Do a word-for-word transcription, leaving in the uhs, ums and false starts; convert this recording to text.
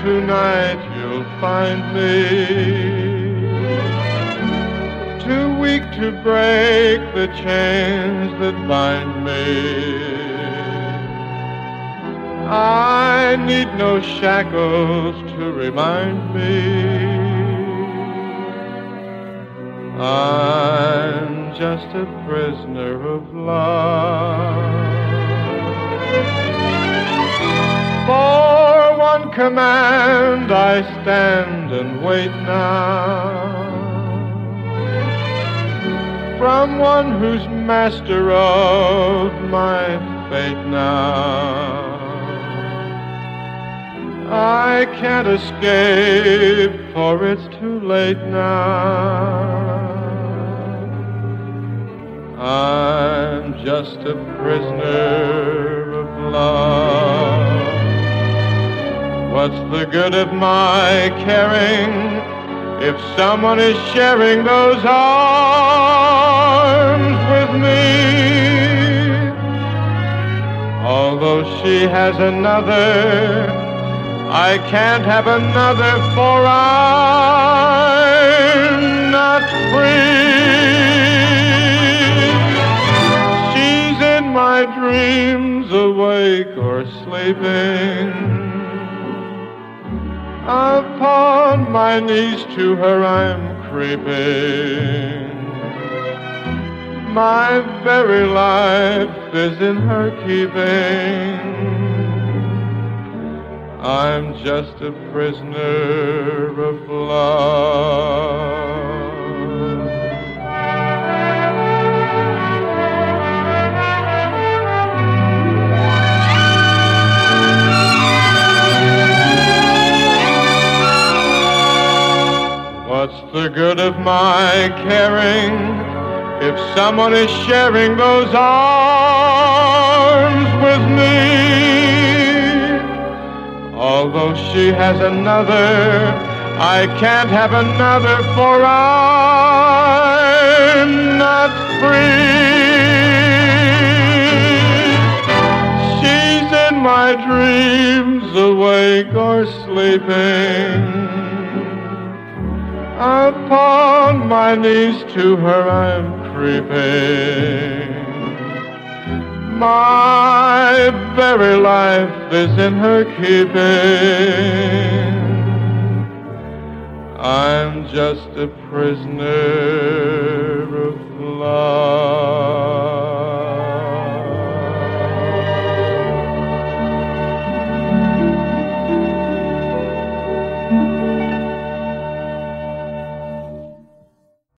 tonight you'll find me too weak to break the chains that bind me. I need no shackles to remind me I'm just a prisoner of love. For one command I stand and wait now, from one who's master of my fate now. I can't escape, for it's too late now. I'm just a prisoner of love. What's the good of my caring if someone is sharing those arms with me? Although she has another, I can't have another, for I'm not free. She's in my dreams, awake or sleeping. Upon my knees to her I'm creeping. My very life is in her keeping. I'm just a prisoner of love. What's the good of my caring if someone is sharing those arms with me? Although she has another, I can't have another, for I'm not free. She's in my dreams, awake or sleeping. Upon my knees to her I'm creeping. My very life is in her keeping. I'm just a prisoner of love.